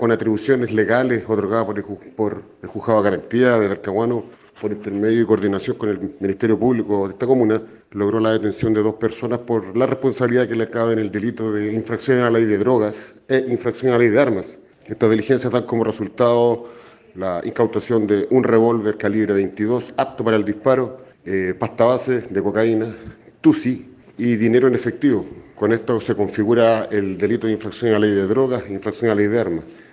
con atribuciones legales otorgadas por el Juzgado de Garantía de Talcahuano, por intermedio y coordinación con el Ministerio Público de esta comuna, logró la detención de 2 personas por la responsabilidad que le cabe en el delito de infracción a la ley de drogas e infracción a la ley de armas. Estas diligencias dan como resultado la incautación de un revólver calibre 22 apto para el disparo, pasta base de cocaína, TUSI y dinero en efectivo. Con esto se configura el delito de infracción a la ley de drogas e infracción a la ley de armas.